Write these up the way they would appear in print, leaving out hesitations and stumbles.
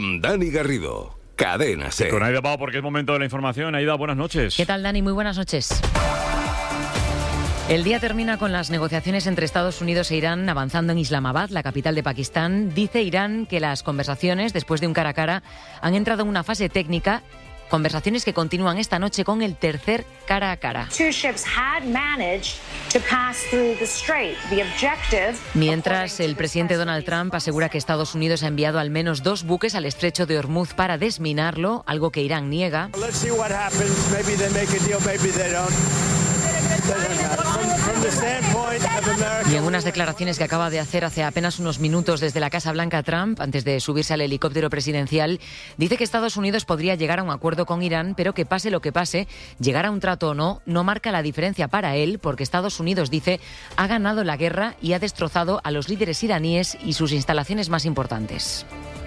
Dani Garrido, Cadena SER. Con Aida Pau, porque es momento de la información. Aida, buenas noches. ¿Qué tal, Dani? Muy buenas noches. El día termina con las negociaciones entre Estados Unidos e Irán avanzando en Islamabad, la capital de Pakistán. Dice Irán que las conversaciones, después de un cara a cara, han entrado en una fase técnica. Conversaciones que continúan esta noche con el tercer cara a cara. Mientras, el presidente Donald Trump asegura que Estados Unidos ha enviado al menos 2 buques al estrecho de Hormuz para desminarlo, algo que Irán niega. Y en unas declaraciones que acaba de hacer hace apenas unos minutos desde la Casa Blanca, Trump, antes de subirse al helicóptero presidencial, dice que Estados Unidos podría llegar a un acuerdo con Irán, pero que pase lo que pase, llegar a un trato o no, no marca la diferencia para él, porque Estados Unidos, dice, ha ganado la guerra y ha destrozado a los líderes iraníes y sus instalaciones más importantes.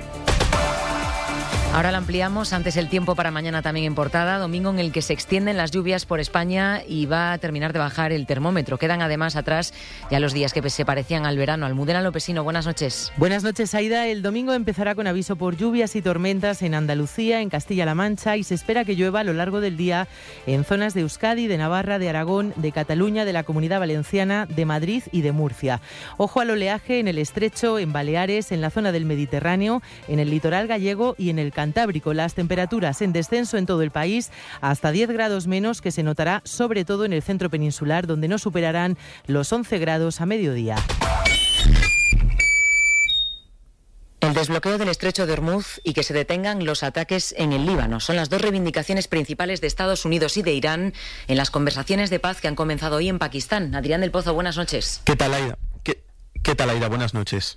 Ahora la ampliamos. Antes el tiempo para mañana también en portada. Domingo en el que se extienden las lluvias por España y va a terminar de bajar el termómetro. Quedan además atrás ya los días que se parecían al verano. Almudena Lopesino, buenas noches. Buenas noches, Aida. El domingo empezará con aviso por lluvias y tormentas en Andalucía, en Castilla-La Mancha, y se espera que llueva a lo largo del día en zonas de Euskadi, de Navarra, de Aragón, de Cataluña, de la Comunidad Valenciana, de Madrid y de Murcia. Ojo al oleaje en el Estrecho, en Baleares, en la zona del Mediterráneo, en el litoral gallego y en el Cantábrico. Las temperaturas en descenso en todo el país, hasta 10 grados menos, que se notará sobre todo en el centro peninsular, donde no superarán los 11 grados a mediodía. El desbloqueo del estrecho de Hormuz y que se detengan los ataques en el Líbano son las 2 reivindicaciones principales de Estados Unidos y de Irán en las conversaciones de paz que han comenzado hoy en Pakistán. Adrián del Pozo, buenas noches. ¿Qué tal, Aida? ¿Qué tal, Aida? Buenas noches.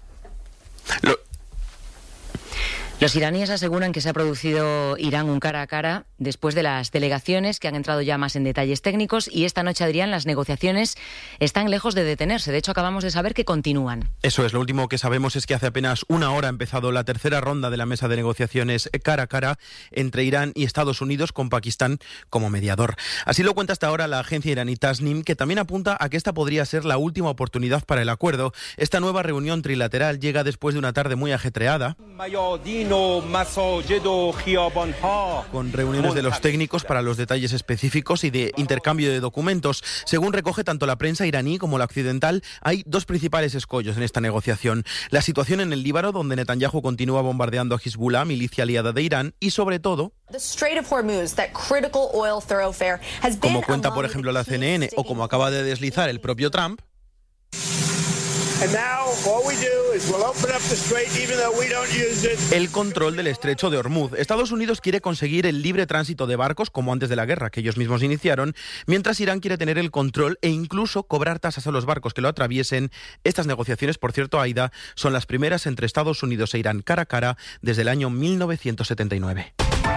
Los iraníes aseguran que se ha producido Irán un cara a cara después de las delegaciones que han entrado ya más en detalles técnicos, y esta noche, Adrián, las negociaciones están lejos de detenerse. De hecho, acabamos de saber que continúan. Eso es, lo último que sabemos es que hace apenas una hora ha empezado la tercera ronda de la mesa de negociaciones cara a cara entre Irán y Estados Unidos, con Pakistán como mediador. Así lo cuenta hasta ahora la agencia iraní Tasnim, que también apunta a que esta podría ser la última oportunidad para el acuerdo. Esta nueva reunión trilateral llega después de una tarde muy ajetreada, con reuniones de los técnicos para los detalles específicos y de intercambio de documentos. Según recoge tanto la prensa iraní como la occidental, hay 2 principales escollos en esta negociación: la situación en el Líbano, donde Netanyahu continúa bombardeando a Hezbollah, milicia aliada de Irán, y sobre todo, como cuenta por ejemplo la CNN o como acaba de deslizar el propio Trump, el control del estrecho de Hormuz. Estados Unidos quiere conseguir el libre tránsito de barcos, como antes de la guerra, que ellos mismos iniciaron, mientras Irán quiere tener el control e incluso cobrar tasas a los barcos que lo atraviesen. Estas negociaciones, por cierto, Aida, son las primeras entre Estados Unidos e Irán cara a cara desde el año 1979.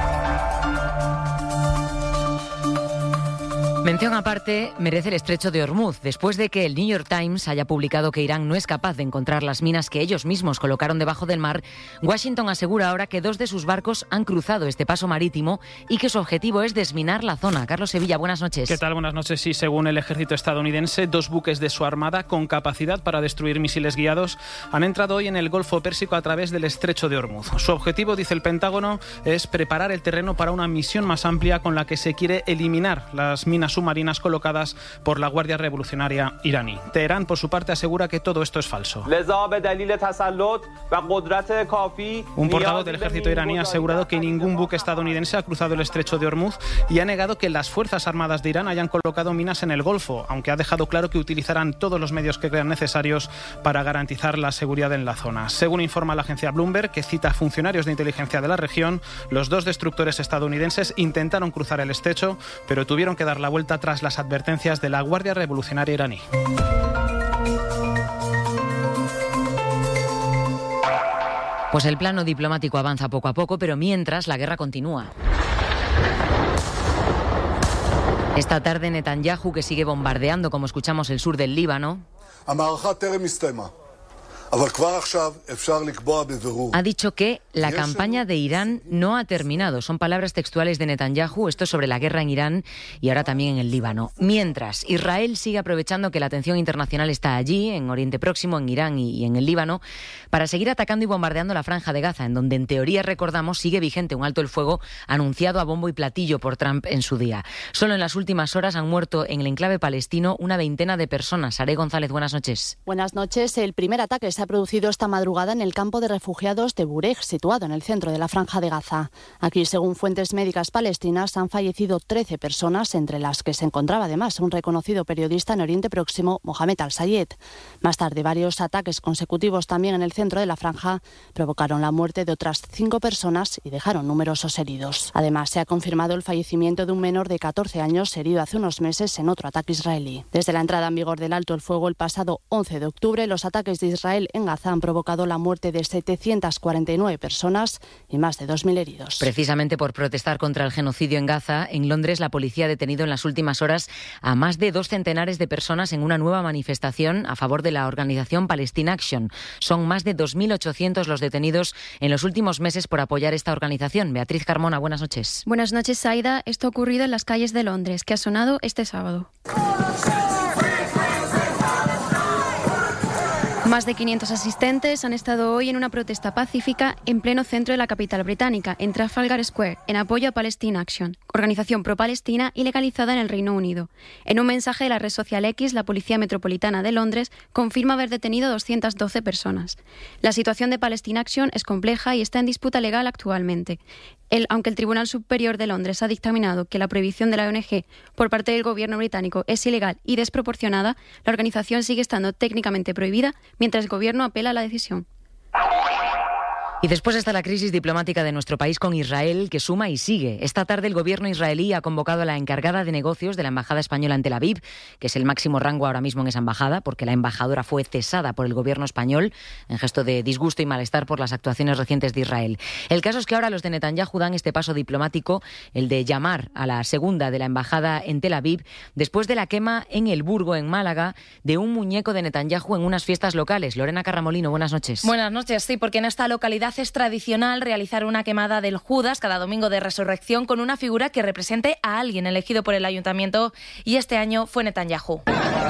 Mención aparte merece el estrecho de Hormuz, después de que el New York Times haya publicado que Irán no es capaz de encontrar las minas que ellos mismos colocaron debajo del mar. Washington asegura ahora que 2 de sus barcos han cruzado este paso marítimo y que su objetivo es desminar la zona. Carlos Sevilla, buenas noches. ¿Qué tal? Buenas noches. Sí, según el ejército estadounidense, 2 buques de su armada con capacidad para destruir misiles guiados han entrado hoy en el Golfo Pérsico a través del estrecho de Hormuz. Su objetivo, dice el Pentágono, es preparar el terreno para una misión más amplia con la que se quiere eliminar las minas submarinas colocadas por la Guardia Revolucionaria iraní. Teherán, por su parte, asegura que todo esto es falso. Un portavoz del ejército iraní ha asegurado que ningún buque estadounidense ha cruzado el estrecho de Hormuz y ha negado que las Fuerzas Armadas de Irán hayan colocado minas en el Golfo, aunque ha dejado claro que utilizarán todos los medios que crean necesarios para garantizar la seguridad en la zona. Según informa la agencia Bloomberg, que cita a funcionarios de inteligencia de la región, los 2 destructores estadounidenses intentaron cruzar el estrecho, pero tuvieron que dar la vuelta tras las advertencias de la Guardia Revolucionaria iraní. Pues el plano diplomático avanza poco a poco, pero mientras la guerra continúa. Esta tarde Netanyahu, que sigue bombardeando, como escuchamos, el sur del Líbano, Ha dicho que la campaña de Irán no ha terminado. Son palabras textuales de Netanyahu, esto sobre la guerra en Irán y ahora también en el Líbano. Mientras, Israel sigue aprovechando que la atención internacional está allí, en Oriente Próximo, en Irán y en el Líbano, para seguir atacando y bombardeando la Franja de Gaza, en donde en teoría, recordamos, sigue vigente un alto el fuego anunciado a bombo y platillo por Trump en su día. Solo en las últimas horas han muerto en el enclave palestino una veintena de personas. Saré González, buenas noches. Buenas noches. El primer ataque se ha producido esta madrugada en el campo de refugiados de Burej, situado en el centro de la Franja de Gaza. Aquí, según fuentes médicas palestinas, han fallecido 13 personas, entre las que se encontraba además un reconocido periodista en Oriente Próximo, Mohamed Al-Sayed. Más tarde, varios ataques consecutivos también en el centro de la franja provocaron la muerte de otras 5 personas y dejaron numerosos heridos. Además, se ha confirmado el fallecimiento de un menor de 14 años herido hace unos meses en otro ataque israelí. Desde la entrada en vigor del alto el fuego el pasado 11 de octubre, los ataques de Israel en Gaza han provocado la muerte de 749 personas y más de 2.000 heridos. Precisamente por protestar contra el genocidio en Gaza, en Londres la policía ha detenido en las últimas horas a más de 2 centenares de personas en una nueva manifestación a favor de la organización Palestine Action. Son más de 2.800 los detenidos en los últimos meses por apoyar esta organización. Beatriz Carmona, buenas noches. Buenas noches, Aida. Esto ha ocurrido en las calles de Londres, que ha sonado este sábado. Más de 500 asistentes han estado hoy en una protesta pacífica en pleno centro de la capital británica, en Trafalgar Square, en apoyo a Palestine Action, organización pro-palestina y legalizada en el Reino Unido. En un mensaje de la red social X, la Policía Metropolitana de Londres confirma haber detenido a 212 personas. La situación de Palestine Action es compleja y está en disputa legal actualmente. Aunque el Tribunal Superior de Londres ha dictaminado que la prohibición de la ONG por parte del gobierno británico es ilegal y desproporcionada, la organización sigue estando técnicamente prohibida mientras el gobierno apela a la decisión. Y después está la crisis diplomática de nuestro país con Israel, que suma y sigue. Esta tarde el gobierno israelí ha convocado a la encargada de negocios de la embajada española en Tel Aviv, que es el máximo rango ahora mismo en esa embajada, porque la embajadora fue cesada por el gobierno español en gesto de disgusto y malestar por las actuaciones recientes de Israel. El caso es que ahora los de Netanyahu dan este paso diplomático, el de llamar a la segunda de la embajada en Tel Aviv, después de la quema en El Burgo, en Málaga, de un muñeco de Netanyahu en unas fiestas locales. Lorena Carramolino, buenas noches. Buenas noches, sí, porque en esta localidad es tradicional realizar una quemada del Judas cada domingo de Resurrección con una figura que represente a alguien elegido por el ayuntamiento, y este año fue Netanyahu.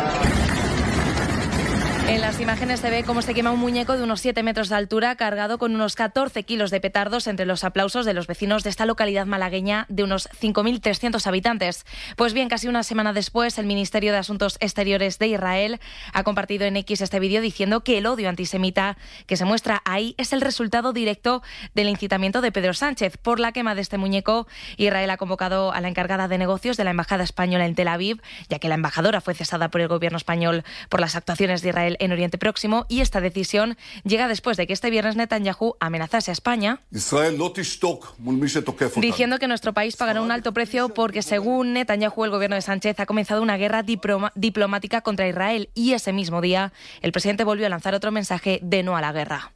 En las imágenes se ve cómo se quema un muñeco de unos 7 metros de altura cargado con unos 14 kilos de petardos entre los aplausos de los vecinos de esta localidad malagueña de unos 5.300 habitantes. Pues bien, casi una semana después, el Ministerio de Asuntos Exteriores de Israel ha compartido en X este vídeo diciendo que el odio antisemita que se muestra ahí es el resultado directo del incitamiento de Pedro Sánchez. Por la quema de este muñeco, Israel ha convocado a la encargada de negocios de la Embajada Española en Tel Aviv, ya que la embajadora fue cesada por el gobierno español por las actuaciones de Israel en Oriente Próximo, y esta decisión llega después de que este viernes Netanyahu amenazase a España diciendo que nuestro país pagará un alto precio porque, según Netanyahu, el gobierno de Sánchez ha comenzado una guerra diplomática contra Israel, y ese mismo día el presidente volvió a lanzar otro mensaje de no a la guerra.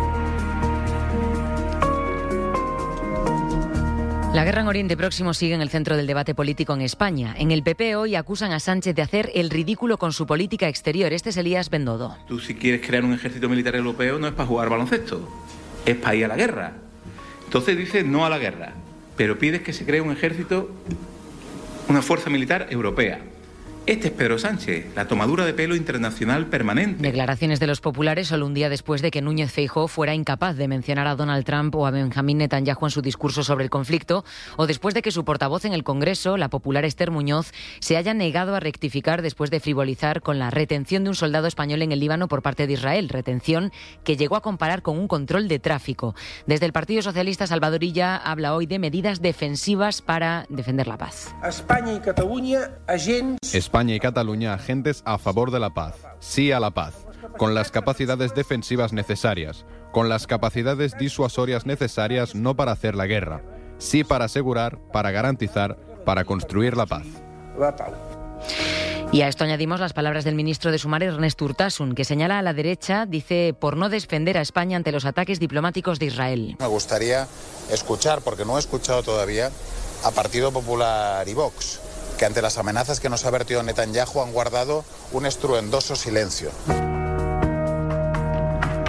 La guerra en Oriente Próximo sigue en el centro del debate político en España. En el PP hoy acusan a Sánchez de hacer el ridículo con su política exterior. Este es Elías Bendodo. Tú, si quieres crear un ejército militar europeo, no es para jugar baloncesto, es para ir a la guerra. Entonces dices no a la guerra, pero pides que se cree un ejército, una fuerza militar europea. Este es Pedro Sánchez, la tomadura de pelo internacional permanente. Declaraciones de los populares solo un día después de que Núñez Feijóo fuera incapaz de mencionar a Donald Trump o a Benjamín Netanyahu en su discurso sobre el conflicto, o después de que su portavoz en el Congreso, la popular Esther Muñoz, se haya negado a rectificar después de frivolizar con la retención de un soldado español en el Líbano por parte de Israel, retención que llegó a comparar con un control de tráfico. Desde el Partido Socialista, Salvador Illa habla hoy de medidas defensivas para defender la paz. España y Cataluña, agentes a favor de la paz, sí a la paz, con las capacidades defensivas necesarias, con las capacidades disuasorias necesarias, no para hacer la guerra, sí para asegurar, para garantizar, para construir la paz. Y a esto añadimos las palabras del ministro de Sumar, Ernest Urtasun, que señala a la derecha, dice, por no defender a España ante los ataques diplomáticos de Israel. Me gustaría escuchar, porque no he escuchado todavía, a Partido Popular y Vox, que ante las amenazas que nos ha vertido Netanyahu han guardado un estruendoso silencio.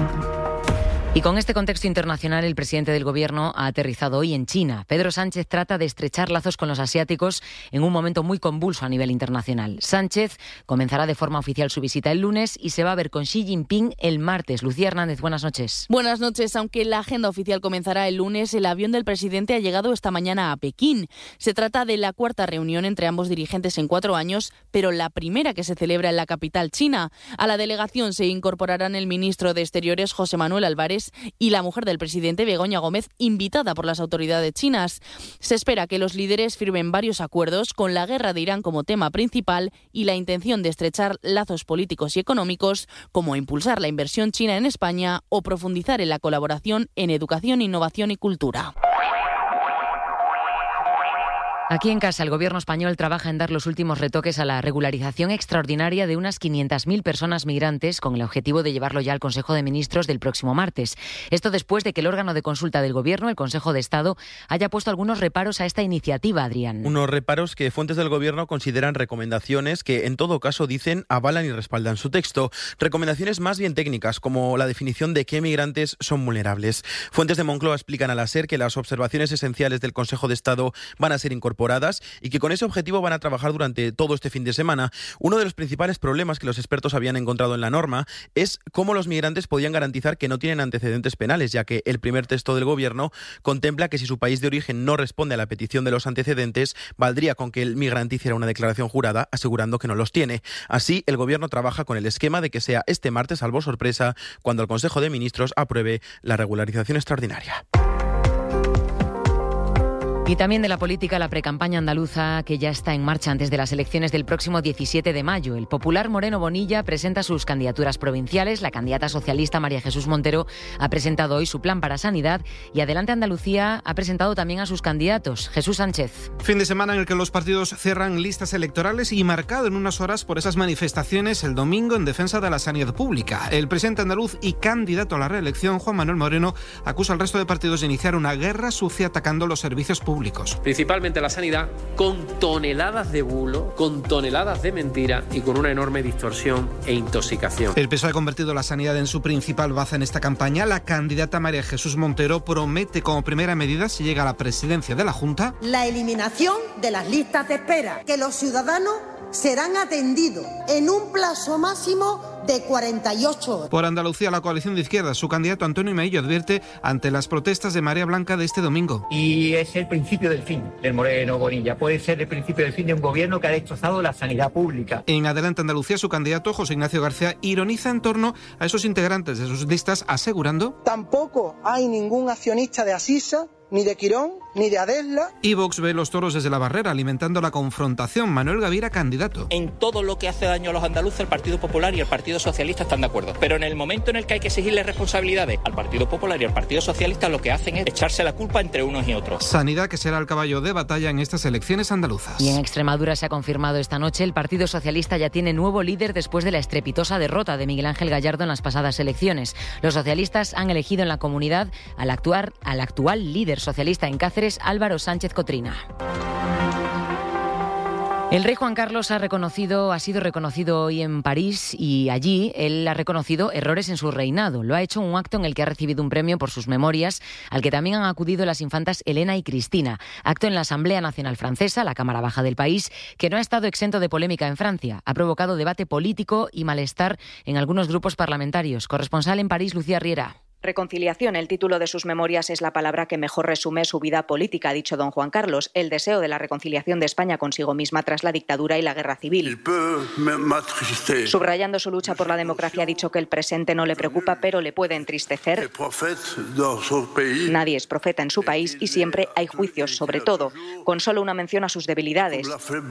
Y con este contexto internacional, el presidente del Gobierno ha aterrizado hoy en China. Pedro Sánchez trata de estrechar lazos con los asiáticos en un momento muy convulso a nivel internacional. Sánchez comenzará de forma oficial su visita el lunes y se va a ver con Xi Jinping el martes. Lucía Hernández, buenas noches. Buenas noches. Aunque la agenda oficial comenzará el lunes, el avión del presidente ha llegado esta mañana a Pekín. Se trata de la cuarta reunión entre ambos dirigentes en 4 años, pero la primera que se celebra en la capital china. A la delegación se incorporarán el ministro de Exteriores, José Manuel Álvarez, y la mujer del presidente, Begoña Gómez, invitada por las autoridades chinas. Se espera que los líderes firmen varios acuerdos con la guerra de Irán como tema principal y la intención de estrechar lazos políticos y económicos, como impulsar la inversión china en España o profundizar en la colaboración en educación, innovación y cultura. Aquí en casa, el Gobierno español trabaja en dar los últimos retoques a la regularización extraordinaria de unas 500.000 personas migrantes con el objetivo de llevarlo ya al Consejo de Ministros del próximo martes. Esto después de que el órgano de consulta del Gobierno, el Consejo de Estado, haya puesto algunos reparos a esta iniciativa, Adrián. Unos reparos que fuentes del Gobierno consideran recomendaciones que, en todo caso, dicen, avalan y respaldan su texto. Recomendaciones más bien técnicas, como la definición de qué migrantes son vulnerables. Fuentes de Moncloa explican a la SER que las observaciones esenciales del Consejo de Estado van a ser incorporadas y que con ese objetivo van a trabajar durante todo este fin de semana. Uno de los principales problemas que los expertos habían encontrado en la norma es cómo los migrantes podían garantizar que no tienen antecedentes penales, ya que el primer texto del Gobierno contempla que si su país de origen no responde a la petición de los antecedentes, valdría con que el migrante hiciera una declaración jurada asegurando que no los tiene. Así, el Gobierno trabaja con el esquema de que sea este martes, salvo sorpresa, cuando el Consejo de Ministros apruebe la regularización extraordinaria. Y también de la política, la precampaña andaluza que ya está en marcha antes de las elecciones del próximo 17 de mayo. El popular Moreno Bonilla presenta sus candidaturas provinciales. La candidata socialista María Jesús Montero ha presentado hoy su plan para sanidad y Adelante Andalucía ha presentado también a sus candidatos. Jesús Sánchez. Fin de semana en el que los partidos cierran listas electorales y marcado en unas horas por esas manifestaciones el domingo en defensa de la sanidad pública. El presidente andaluz y candidato a la reelección, Juan Manuel Moreno, acusa al resto de partidos de iniciar una guerra sucia atacando los servicios públicos. Principalmente la sanidad, con toneladas de bulo, con toneladas de mentira y con una enorme distorsión e intoxicación. El PSOE ha convertido la sanidad en su principal baza en esta campaña. La candidata María Jesús Montero promete como primera medida, si llega a la presidencia de la Junta, la eliminación de las listas de espera, que los ciudadanos serán atendidos en un plazo máximo de 48 horas. Por Andalucía, la coalición de izquierdas, su candidato Antonio Maillo advierte ante las protestas de Marea Blanca de este domingo. Y es el principio del fin del Moreno Bonilla. Puede ser el principio del fin de un gobierno que ha destrozado la sanidad pública. En Adelante Andalucía, su candidato José Ignacio García ironiza en torno a esos integrantes de sus listas, asegurando: tampoco hay ningún accionista de Asisa, ni de Quirón, ni de Adesla. Y Vox ve los toros desde la barrera, alimentando la confrontación. Manuel Gavira, candidato. En todo lo que hace daño a los andaluces, el Partido Popular y el Partido Socialista están de acuerdo. Pero en el momento en el que hay que exigirle responsabilidades al Partido Popular y al Partido Socialista, lo que hacen es echarse la culpa entre unos y otros. Sanidad, que será el caballo de batalla en estas elecciones andaluzas. Y en Extremadura se ha confirmado esta noche, el Partido Socialista ya tiene nuevo líder después de la estrepitosa derrota de Miguel Ángel Gallardo en las pasadas elecciones. Los socialistas han elegido en la comunidad al actual líder socialista en Cáceres, Álvaro Sánchez Cotrina. El rey Juan Carlos ha sido reconocido hoy en París y allí él ha reconocido errores en su reinado. Lo ha hecho en un acto en el que ha recibido un premio por sus memorias, al que también han acudido las infantas Elena y Cristina. Acto en la Asamblea Nacional Francesa, la Cámara Baja del país, que no ha estado exento de polémica en Francia. Ha provocado debate político y malestar en algunos grupos parlamentarios. Corresponsal en París, Lucía Riera. Reconciliación, el título de sus memorias, es la palabra que mejor resume su vida política, ha dicho don Juan Carlos. El deseo de la reconciliación de España consigo misma tras la dictadura y la guerra civil. Subrayando su lucha por la democracia, ha dicho que el presente no le preocupa, pero le puede entristecer. Nadie es profeta en su país y siempre hay juicios, sobre todo, con solo una mención a sus debilidades.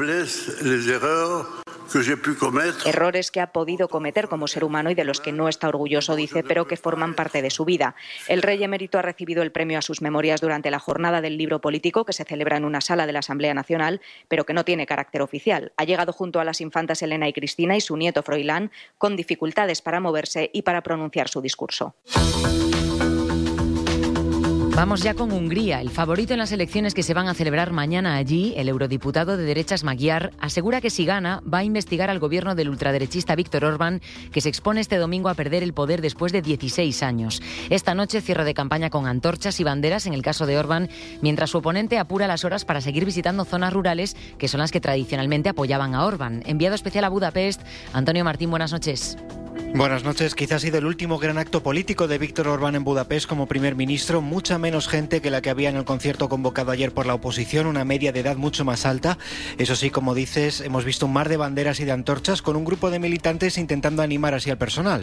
Errores que ha podido cometer como ser humano y de los que no está orgulloso, dice, pero que forman parte de su vida. El rey emérito ha recibido el premio a sus memorias durante la jornada del libro político que se celebra en una sala de la Asamblea Nacional, pero que no tiene carácter oficial. Ha llegado junto a las infantas Elena y Cristina y su nieto Froilán, con dificultades para moverse y para pronunciar su discurso. Vamos ya con Hungría. El favorito en las elecciones que se van a celebrar mañana allí, el eurodiputado de derechas Magyar, asegura que si gana va a investigar al gobierno del ultraderechista Viktor Orbán, que se expone este domingo a perder el poder después de 16 años. Esta noche cierre de campaña con antorchas y banderas en el caso de Orbán, mientras su oponente apura las horas para seguir visitando zonas rurales que son las que tradicionalmente apoyaban a Orbán. Enviado especial a Budapest, Antonio Martín, buenas noches. Buenas noches. Quizá ha sido el último gran acto político de Viktor Orbán en Budapest como primer ministro. Mucha menos gente que la que había en el concierto convocado ayer por la oposición, una media de edad mucho más alta. Eso sí, como dices, hemos visto un mar de banderas y de antorchas con un grupo de militantes intentando animar así al personal.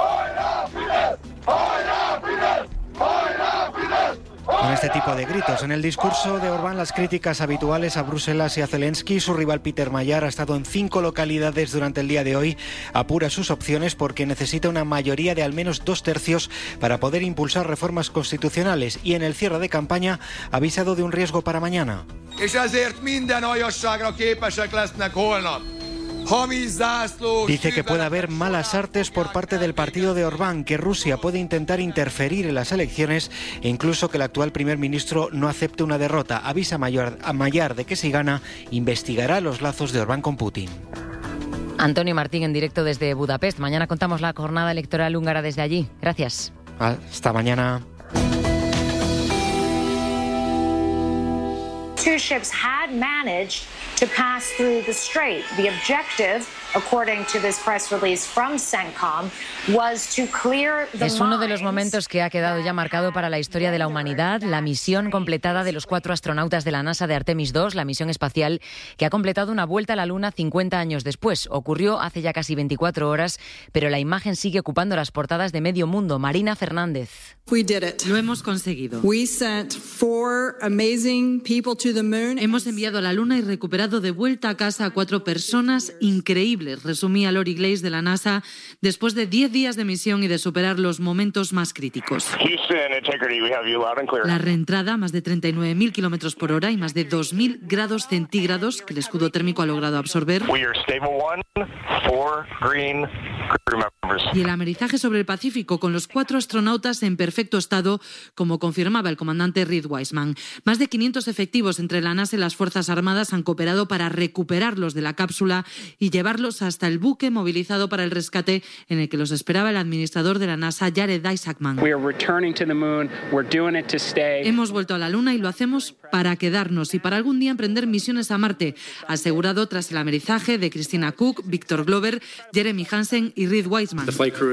Con este tipo de gritos. En el discurso de Orbán, las críticas habituales a Bruselas y a Zelensky. Su rival Peter Magyar ha estado en 5 localidades durante el día de hoy. Apura sus opciones porque necesita una mayoría de al menos 2/3 para poder impulsar reformas constitucionales. Y en el cierre de campaña ha avisado de un riesgo para mañana. Dice que puede haber malas artes por parte del partido de Orbán, que Rusia puede intentar interferir en las elecciones e incluso que el actual primer ministro no acepte una derrota. Avisa a Magyar de que si gana, investigará los lazos de Orbán con Putin. Antonio Martín en directo desde Budapest. Mañana contamos la jornada electoral húngara desde allí. Gracias. Hasta mañana. Two ships had managed to pass through the strait. The objective, according to this press release from CENTCOM, was to clear the Es uno de los momentos que ha quedado ya marcado para la historia de la humanidad, la misión completada de los 4 astronautas de la NASA de Artemis II, la misión espacial que ha completado una vuelta a la Luna 50 años después. Ocurrió hace ya casi 24 horas, pero la imagen sigue ocupando las portadas de medio mundo. Marina Fernández. Lo hemos conseguido. Hemos enviado a la Luna y recuperado de vuelta a casa a 4 personas increíbles, resumía Lori Glaze de la NASA, después de 10 días de misión y de superar los momentos más críticos. La reentrada, más de 39.000 kilómetros por hora y más de 2.000 grados centígrados que el escudo térmico ha logrado absorber. Y el amerizaje sobre el Pacífico con los 4 astronautas en perfecto estado, como confirmaba el comandante Reed Wiseman. Más de 500 efectivos entre la NASA y las Fuerzas Armadas han cooperado para recuperarlos de la cápsula y llevarlos hasta el buque movilizado para el rescate en el que los esperaba el administrador de la NASA, Jared Isaacman. Hemos vuelto a la Luna y lo hacemos para quedarnos y para algún día emprender misiones a Marte, asegurado tras el amerizaje de Christina Koch, Victor Glover, Jeremy Hansen y Reed Wiseman.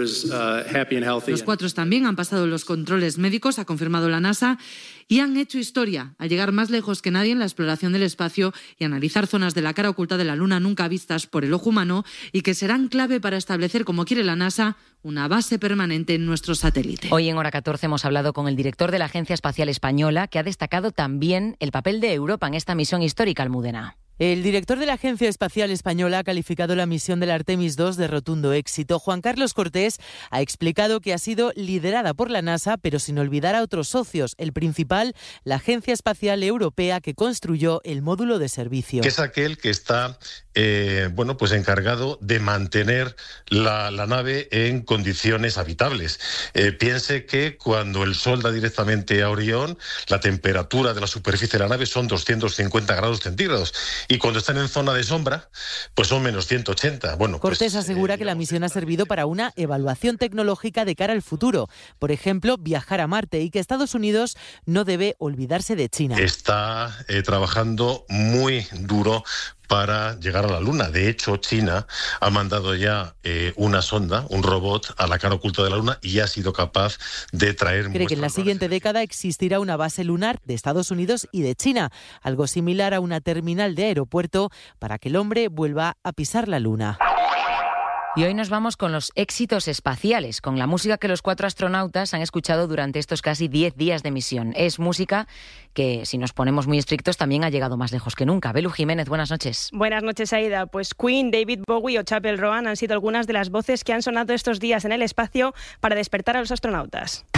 Los 4 también han pasado los controles médicos, ha confirmado la NASA, y han hecho historia al llegar más lejos que nadie en la exploración del espacio y analizar zonas de la cara oculta de la Luna nunca vistas por el ojo humano y que serán clave para establecer, como quiere la NASA, una base permanente en nuestro satélite. Hoy en Hora 14 hemos hablado con el director de la Agencia Espacial Española, que ha destacado también el papel de Europa en esta misión histórica, Almudena. El director de la Agencia Espacial Española ha calificado la misión del Artemis II de rotundo éxito. Juan Carlos Cortés ha explicado que ha sido liderada por la NASA, pero sin olvidar a otros socios. El principal, la Agencia Espacial Europea, que construyó el módulo de servicio. Que es aquel que está pues encargado de mantener la nave en condiciones habitables. Piense que cuando el Sol da directamente a Orión, la temperatura de la superficie de la nave son 250 grados centígrados. Y cuando están en zona de sombra, pues son menos 180. Cortés asegura que la misión ha servido para una evaluación tecnológica de cara al futuro. Por ejemplo, viajar a Marte, y que Estados Unidos no debe olvidarse de China. Está trabajando muy duro para llegar a la Luna. De hecho, China ha mandado ya una sonda, un robot, a la cara oculta de la Luna y ha sido capaz de traer... Cree que en la siguiente década existirá una base lunar de Estados Unidos y de China, algo similar a una terminal de aeropuerto para que el hombre vuelva a pisar la Luna. Y hoy nos vamos con los éxitos espaciales, con la música que los 4 astronautas han escuchado durante estos casi 10 días de misión. Es música que, si nos ponemos muy estrictos, también ha llegado más lejos que nunca. Belu Jiménez, buenas noches. Buenas noches, Aida. Pues Queen, David Bowie o Chapel Roan han sido algunas de las voces que han sonado estos días en el espacio para despertar a los astronautas.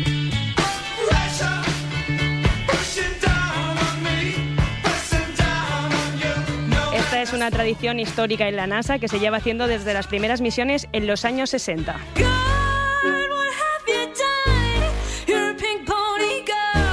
Esta es una tradición histórica en la NASA que se lleva haciendo desde las primeras misiones en los años 60.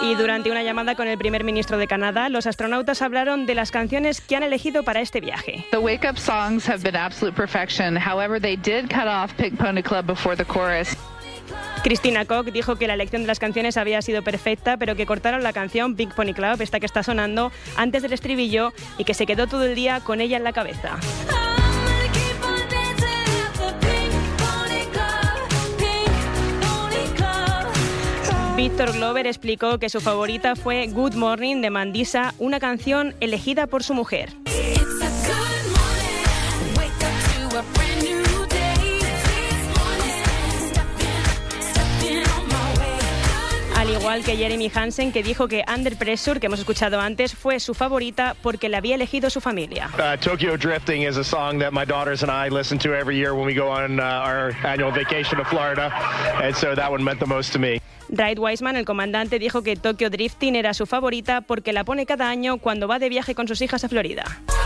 Y durante una llamada con el primer ministro de Canadá, los astronautas hablaron de las canciones que han elegido para este viaje. The wake-up songs have been absolute perfection. However, they did cut off Pink Pony Club before the chorus. Christina Koch dijo que la elección de las canciones había sido perfecta, pero que cortaron la canción Pink Pony Club, esta que está sonando, antes del estribillo y que se quedó todo el día con ella en la cabeza. Victor Glover explicó que su favorita fue Good Morning de Mandisa, una canción elegida por su mujer. Al igual que Jeremy Hansen, que dijo que Under Pressure, que hemos escuchado antes, fue su favorita porque la había elegido su familia. Tokyo Drifting is a song that my daughters and I listen to every year when we go on our annual vacation to Florida, and so that one meant the most to me. Wright Wiseman, el comandante, dijo que Tokyo Drifting era su favorita porque la pone cada año cuando va de viaje con sus hijas a Florida.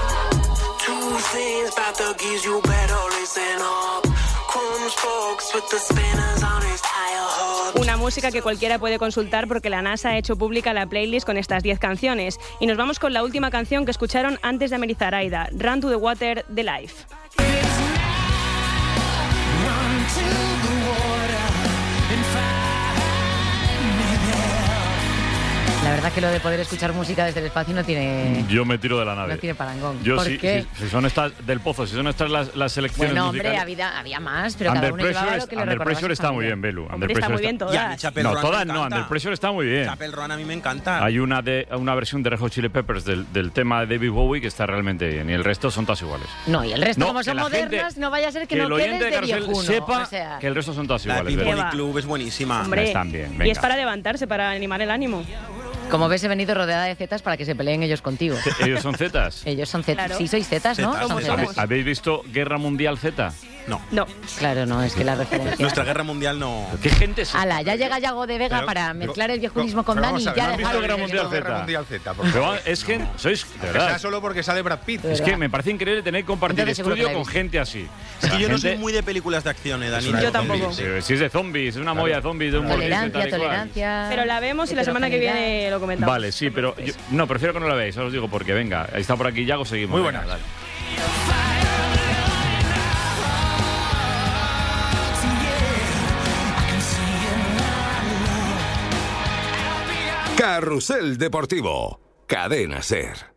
Una música que cualquiera puede consultar porque la NASA ha hecho pública la playlist con estas 10 canciones. Y nos vamos con la última canción que escucharon antes de amerizar Aida, Run to the Water, The Life. La verdad que lo de poder escuchar música desde el espacio no tiene... Yo me tiro de la nave. No tiene parangón. Yo ¿Por qué? Si son estas del Pozo, si son estas las selecciones bueno, musicales... hombre, había más, pero cada uno llevaba lo que le recordaba. Under Pressure está muy bien, Belu. Hombre, está muy bien todas. No, todas no, Under Pressure está muy bien. Chapel Roan a mí me encanta. Hay una versión de Red Hot Chili Peppers del tema de David Bowie que está realmente bien, y el resto son todas iguales. No, y el resto, como son modernas, no vaya a ser que no quedes de viejuno. Sepa o sea... que el resto son todas iguales. La People Club es buenísima. Hombre, están bien, venga. Y es para levantarse, para animar el ánimo. Como ves, he venido rodeada de zetas para que se peleen ellos contigo. ¿Ellos son zetas? Ellos son zetas. Claro. Sí, sois zetas, ¿no? ¿Habéis visto Guerra Mundial Z? No. Claro, no, es que la referencia... Nuestra guerra mundial no... ¿Qué gente es? Ala, ya llega Yago de Vega para mezclar el viejunismo con Dani y ya ¿no dejar... Guerra Mundial Z? Pero es que sois... De verdad. Sea solo porque sale Brad Pitt. Es que me parece increíble tener que compartir Entonces, estudio con gente así. Es que yo no soy muy de películas de acción, Dani. Yo tampoco. Si es de zombies, es una molla de zombies, de un Tolerancia. Pero la vemos y la semana que viene lo comentamos. Vale, sí, pero no, prefiero que no la veáis, os digo porque, venga, ahí está por aquí Yago, seguimos. Muy buena. Carrusel Deportivo, Cadena SER.